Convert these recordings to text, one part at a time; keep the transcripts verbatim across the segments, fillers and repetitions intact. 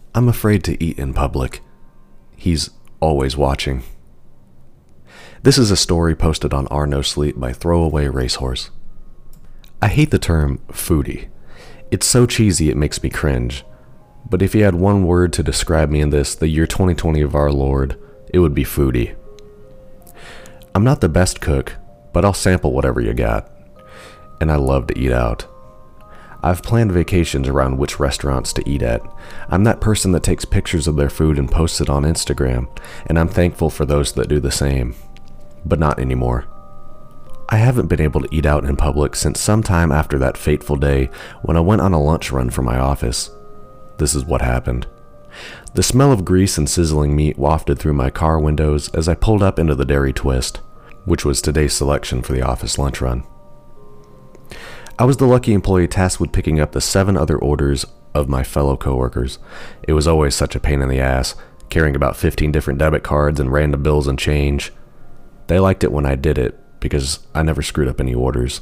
I'm afraid to eat in public. He's always watching. This is a story posted on Our No Sleep by Throwaway Racehorse. I hate the term foodie. It's so cheesy it makes me cringe. But if you had one word to describe me in this, the year twenty twenty of our Lord, it would be foodie. I'm not the best cook, but I'll sample whatever you got. And I love to eat out. I've planned vacations around which restaurants to eat at. I'm that person that takes pictures of their food and posts it on Instagram, and I'm thankful for those that do the same. But not anymore. I haven't been able to eat out in public since sometime after that fateful day when I went on a lunch run for my office. This is what happened. The smell of grease and sizzling meat wafted through my car windows as I pulled up into the Dairy Twist, which was today's selection for the office lunch run. I was the lucky employee tasked with picking up the seven other orders of my fellow coworkers. It was always such a pain in the ass, carrying about fifteen different debit cards and random bills and change. They liked it when I did it, because I never screwed up any orders.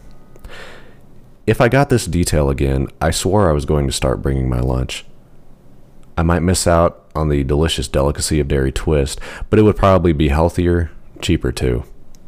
If I got this detail again, I swore I was going to start bringing my lunch. I might miss out on the delicious delicacy of Dairy Twist, but it would probably be healthier, cheaper too.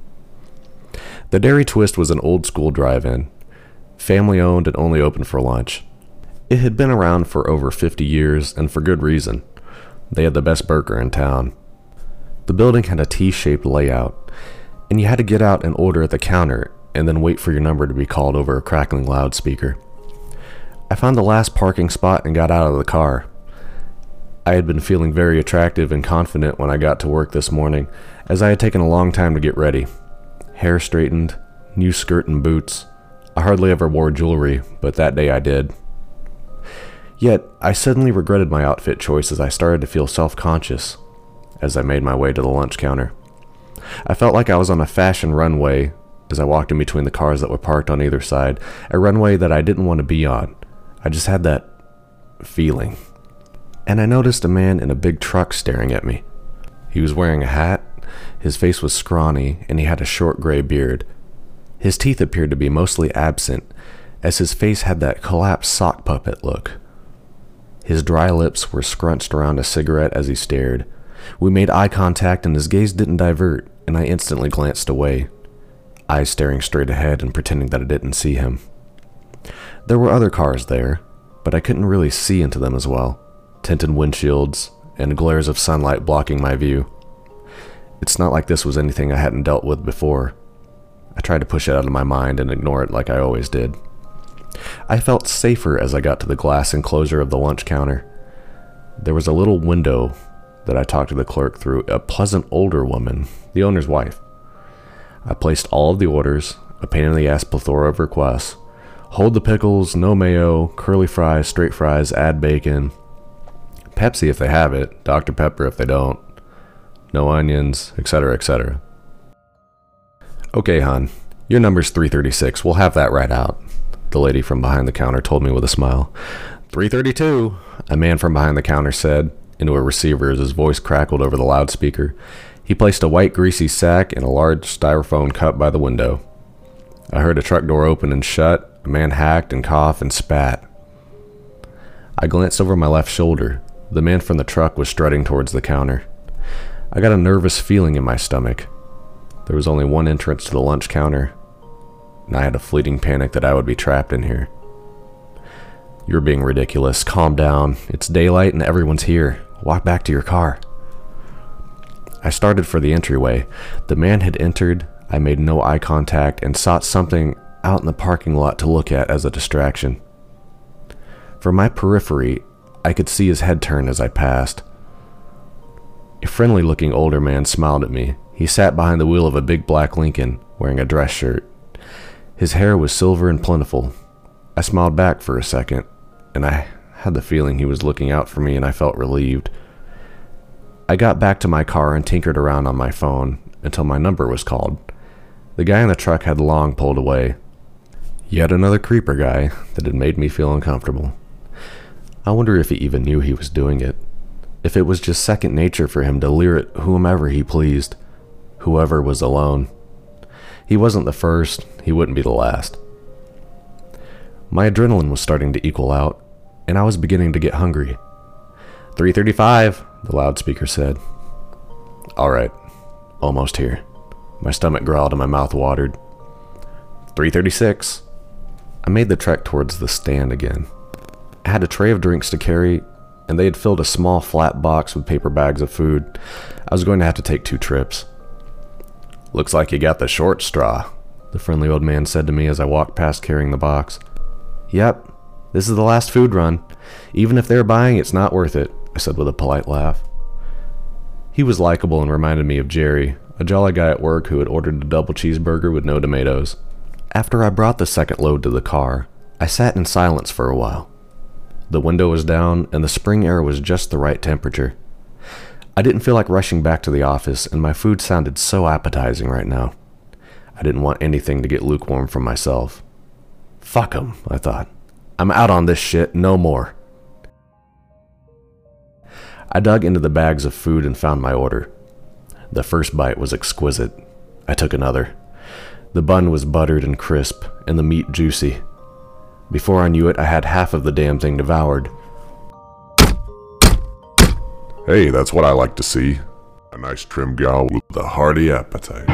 The Dairy Twist was an old school drive-in, family owned and only open for lunch. It had been around for over fifty years, and for good reason. They had the best burger in town. The building had a T-shaped layout, and you had to get out and order at the counter and then wait for your number to be called over a crackling loudspeaker. I found the last parking spot and got out of the car. I had been feeling very attractive and confident when I got to work this morning, as I had taken a long time to get ready. Hair straightened, new skirt and boots. I hardly ever wore jewelry, but that day I did. Yet, I suddenly regretted my outfit choice as I started to feel self-conscious as I made my way to the lunch counter. I felt like I was on a fashion runway as I walked in between the cars that were parked on either side, a runway that I didn't want to be on. I just had that feeling. And I noticed a man in a big truck staring at me. He was wearing a hat, his face was scrawny, and he had a short gray beard. His teeth appeared to be mostly absent, as his face had that collapsed sock puppet look. His dry lips were scrunched around a cigarette as he stared. We made eye contact and his gaze didn't divert, and I instantly glanced away, eyes staring straight ahead and pretending that I didn't see him. There were other cars there, but I couldn't really see into them as well. Tinted windshields and glares of sunlight blocking my view. It's not like this was anything I hadn't dealt with before. I tried to push it out of my mind and ignore it like I always did. I felt safer as I got to the glass enclosure of the lunch counter. There was a little window that I talked to the clerk through, a pleasant older woman, the owner's wife. I placed all of the orders, a pain in the ass plethora of requests. Hold the pickles, no mayo, curly fries, straight fries, add bacon. Pepsi if they have it, Doctor Pepper if they don't. No onions, et cetera, et cetera. Okay, hon, your number's three thirty-six. We'll have that right out, the lady from behind the counter told me with a smile. three thirty-two, a man from behind the counter said, into a receiver as his voice crackled over the loudspeaker. He placed a white greasy sack in a large styrofoam cup by the window. I heard a truck door open and shut. A man hacked and coughed and spat. I glanced over my left shoulder. The man from the truck was strutting towards the counter. I got a nervous feeling in my stomach. There was only one entrance to the lunch counter, and I had a fleeting panic that I would be trapped in here. You're being ridiculous. Calm down. It's daylight and everyone's here. Walk back to your car. I started for the entryway. The man had entered. I made no eye contact and sought something out in the parking lot to look at as a distraction. From my periphery, I could see his head turn as I passed. A friendly-looking older man smiled at me. He sat behind the wheel of a big black Lincoln, wearing a dress shirt. His hair was silver and plentiful. I smiled back for a second, and I had the feeling he was looking out for me, and I felt relieved. I got back to my car and tinkered around on my phone until my number was called. The guy in the truck had long pulled away. Yet another creeper guy that had made me feel uncomfortable. I wonder if he even knew he was doing it. If it was just second nature for him to leer at whomever he pleased, whoever was alone. He wasn't the first, he wouldn't be the last. My adrenaline was starting to equal out, and I was beginning to get hungry. three thirty-five, the loudspeaker said. All right, almost here. My stomach growled and my mouth watered. three thirty-six. I made the trek towards the stand again. I had a tray of drinks to carry, and they had filled a small flat box with paper bags of food. I was going to have to take two trips. Looks like you got the short straw, the friendly old man said to me as I walked past carrying the box. Yep, this is the last food run. Even if they're buying, it's not worth it, I said with a polite laugh. He was likable and reminded me of Jerry, a jolly guy at work who had ordered a double cheeseburger with no tomatoes. After I brought the second load to the car, I sat in silence for a while. The window was down and the spring air was just the right temperature. I didn't feel like rushing back to the office, and my food sounded so appetizing right now. I didn't want anything to get lukewarm from myself. Fuck 'em, I thought. I'm out on this shit, no more. I dug into the bags of food and found my order. The first bite was exquisite. I took another. The bun was buttered and crisp, and the meat juicy. Before I knew it, I had half of the damn thing devoured. Hey, that's what I like to see. A nice trim gal with a hearty appetite.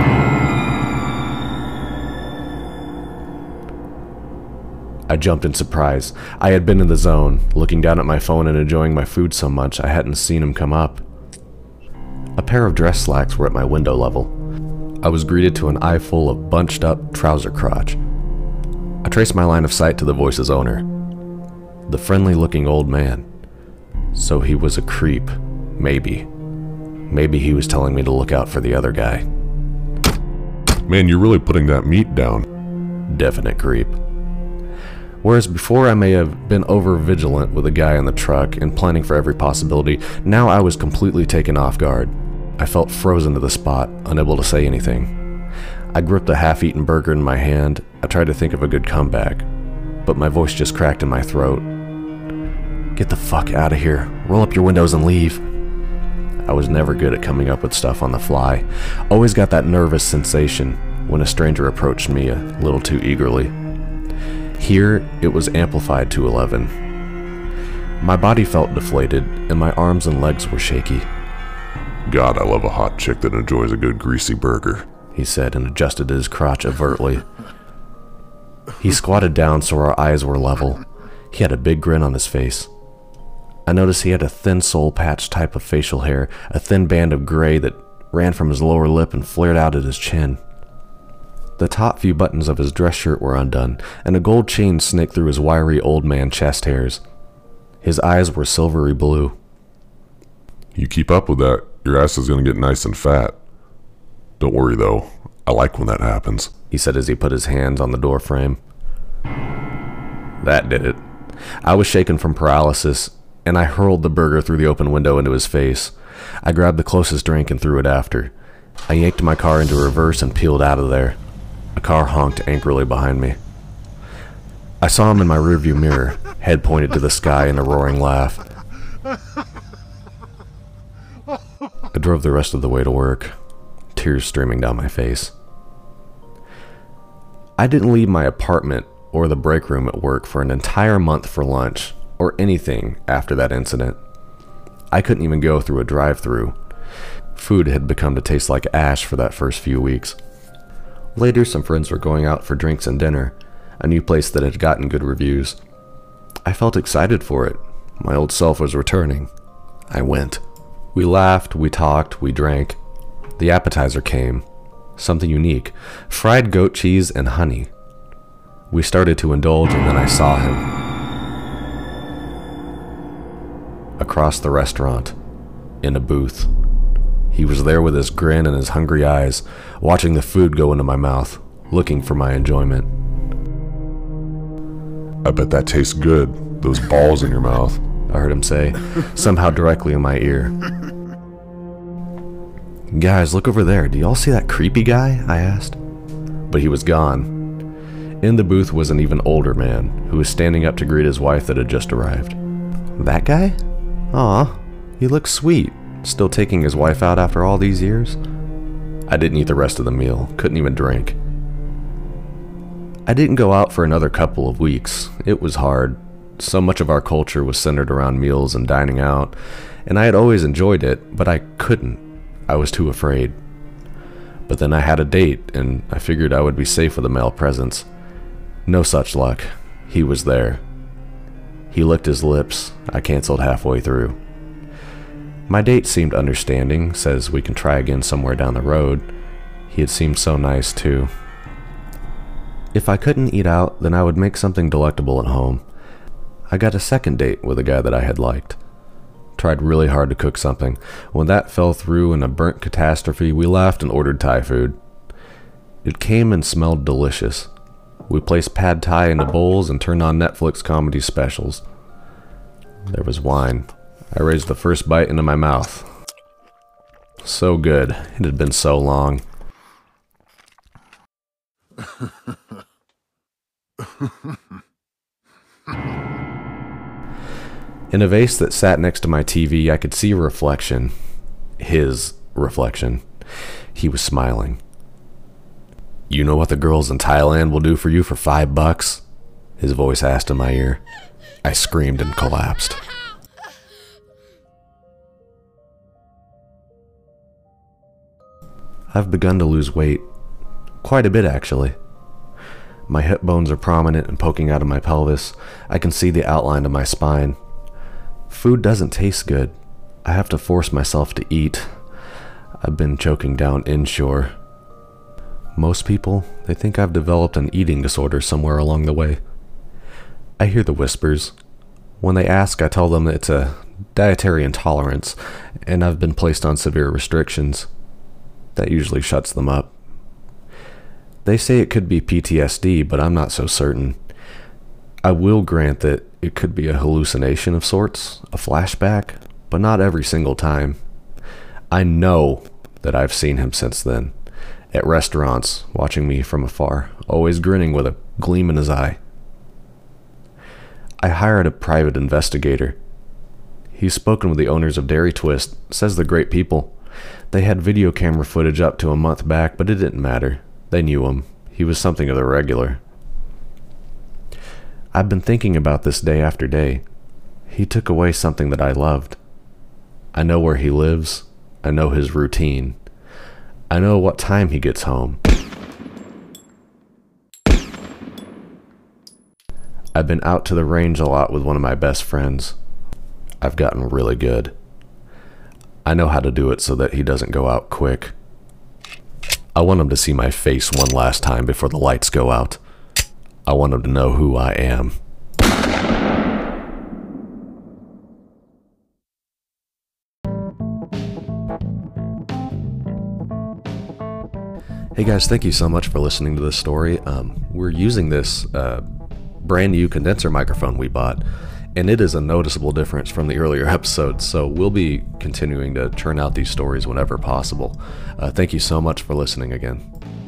I jumped in surprise. I had been in the zone, looking down at my phone and enjoying my food so much I hadn't seen him come up. A pair of dress slacks were at my window level. I was greeted to an eye full of bunched up trouser crotch. I traced my line of sight to the Voice's owner. The friendly looking old man. So he was a creep. Maybe. Maybe he was telling me to look out for the other guy. Man, you're really putting that meat down. Definite creep. Whereas before I may have been over-vigilant with the guy in the truck and planning for every possibility, now I was completely taken off guard. I felt frozen to the spot, unable to say anything. I gripped a half-eaten burger in my hand. I tried to think of a good comeback, but my voice just cracked in my throat. Get the fuck out of here. Roll up your windows and leave. I was never good at coming up with stuff on the fly. Always got that nervous sensation when a stranger approached me a little too eagerly. Here, it was amplified to eleven. My body felt deflated, and my arms and legs were shaky. God, I love a hot chick that enjoys a good greasy burger, he said and adjusted his crotch overtly. He squatted down so our eyes were level. He had a big grin on his face. I noticed he had a thin soul patch type of facial hair, a thin band of gray that ran from his lower lip and flared out at his chin. The top few buttons of his dress shirt were undone, and a gold chain snaked through his wiry old man chest hairs. His eyes were silvery blue. You keep up with that, your ass is gonna get nice and fat. Don't worry though, I like when that happens, he said as he put his hands on the door frame. That did it. I was shaken from paralysis, and I hurled the burger through the open window into his face. I grabbed the closest drink and threw it after. I yanked my car into reverse and peeled out of there. A car honked angrily behind me. I saw him in my rearview mirror, head pointed to the sky in a roaring laugh. I drove the rest of the way to work, tears streaming down my face. I didn't leave my apartment or the break room at work for an entire month for lunch or anything after that incident. I couldn't even go through a drive-thru. Food had become to taste like ash for that first few weeks. Later, some friends were going out for drinks and dinner, a new place that had gotten good reviews. I felt excited for it. My old self was returning. I went. We laughed, we talked, we drank. The appetizer came. Something unique. Fried goat cheese and honey. We started to indulge, and then I saw him. Across the restaurant, in a booth. He was there with his grin and his hungry eyes, watching the food go into my mouth, looking for my enjoyment. I bet that tastes good, those balls in your mouth, I heard him say, somehow directly in my ear. Guys, look over there. Do y'all see that creepy guy? I asked. But he was gone. In the booth was an even older man, who was standing up to greet his wife that had just arrived. That guy? Aw, he looks sweet. Still taking his wife out after all these years? I didn't eat the rest of the meal, couldn't even drink. I didn't go out for another couple of weeks. It was hard. So much of our culture was centered around meals and dining out, and I had always enjoyed it, but I couldn't. I was too afraid. But then I had a date, and I figured I would be safe with a male presence. No such luck. He was there. He licked his lips. I canceled halfway through. My date seemed understanding, says we can try again somewhere down the road. He had seemed so nice, too. If I couldn't eat out, then I would make something delectable at home. I got a second date with a guy that I had liked. Tried really hard to cook something. When that fell through in a burnt catastrophe, we laughed and ordered Thai food. It came and smelled delicious. We placed pad Thai into bowls and turned on Netflix comedy specials. There was wine. I raised the first bite into my mouth. So good. It had been so long. In a vase that sat next to my T V, I could see a reflection. His reflection. He was smiling. "You know what the girls in Thailand will do for you for five bucks?" His voice asked in my ear. I screamed and collapsed. I've begun to lose weight. Quite a bit, actually. My hip bones are prominent and poking out of my pelvis. I can see the outline of my spine. Food doesn't taste good. I have to force myself to eat. I've been choking down inshore. Most people, they think I've developed an eating disorder somewhere along the way. I hear the whispers. When they ask, I tell them that it's a dietary intolerance, and I've been placed on severe restrictions. That usually shuts them up. They say it could be P T S D, but I'm not so certain. I will grant that it could be a hallucination of sorts, a flashback, but not every single time. I know that I've seen him since then, at restaurants, watching me from afar, always grinning with a gleam in his eye. I hired a private investigator. He's spoken with the owners of Dairy Twist, says they're great people. They had video camera footage up to a month back, but it didn't matter. They knew him. He was something of the regular. I've been thinking about this day after day. He took away something that I loved. I know where he lives. I know his routine. I know what time he gets home. I've been out to the range a lot with one of my best friends. I've gotten really good. I know how to do it so that he doesn't go out quick. I want him to see my face one last time before the lights go out. I want him to know who I am. Hey guys, thank you so much for listening to this story. Um, we're using this uh, brand new condenser microphone we bought, and it is a noticeable difference from the earlier episodes, so we'll be continuing to churn out these stories whenever possible. Uh, thank you so much for listening again.